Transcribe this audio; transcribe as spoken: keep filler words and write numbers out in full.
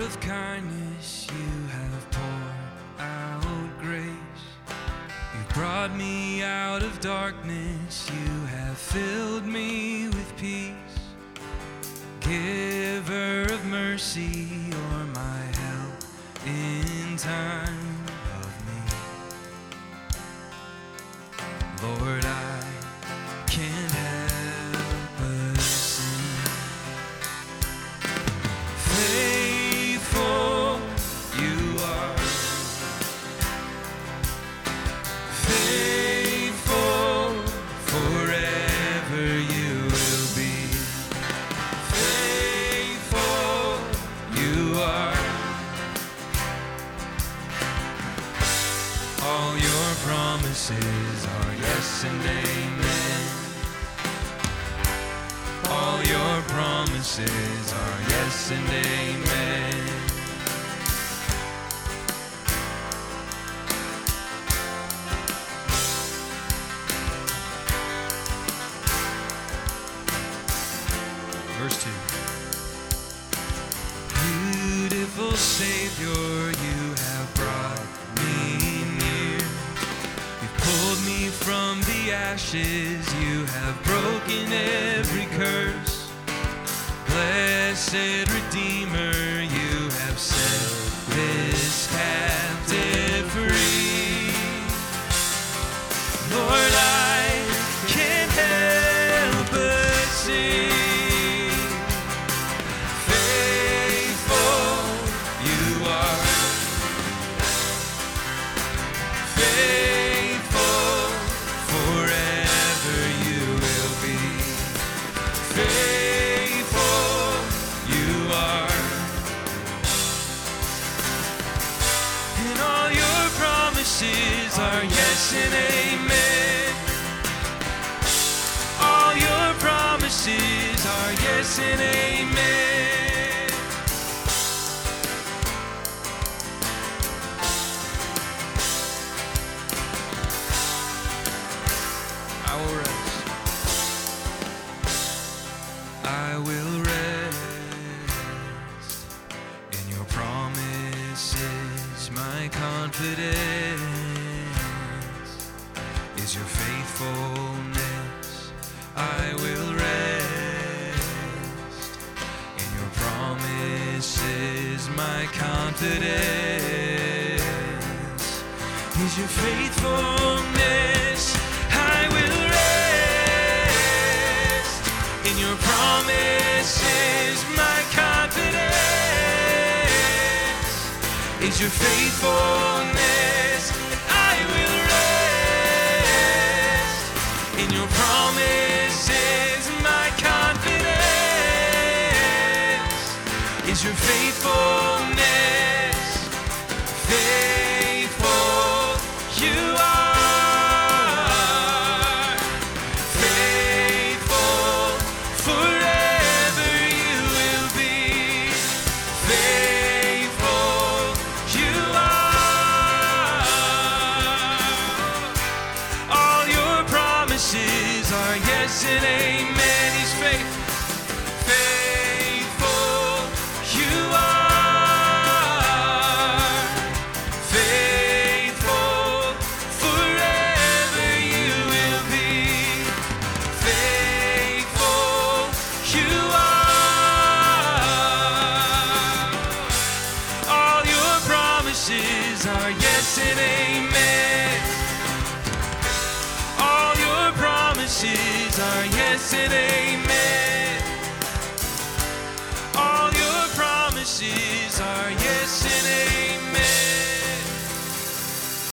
of kindness you have poured out grace. You brought me out of darkness, you have filled me with peace. Giver of mercy, you're my help in time of need. Lord, I can't help but sing. Faithful you are, faithful forever you will be. Faithful you are, all your promises are yes and amen. All your promises are yes and amen. Verse two. Beautiful Savior, you have brought me near. You've pulled me from the ashes, you have broken every curse. Blessed Redeemer, you have set this captive free. Lord, I can't help but sing. Faithful you are, faithful forever you will be. Faithful you are, and all your promises are yes and amen. All your promises are yes and amen. I will rest. I will rest in your promises. My confidence is your faithfulness. I will rest in your promises. My confidence is your faithfulness. I will rest in your promises. My confidence is your faithfulness. I will rest in your promises. My confidence is your faithfulness. Faithful you are, faithful forever you will be. Faithful you are, all your promises are yes and amen. He's faithful. Faithful you are, faithful forever you will be. Faithful you are, all your promises are yes and amen. All your promises are yes and amen.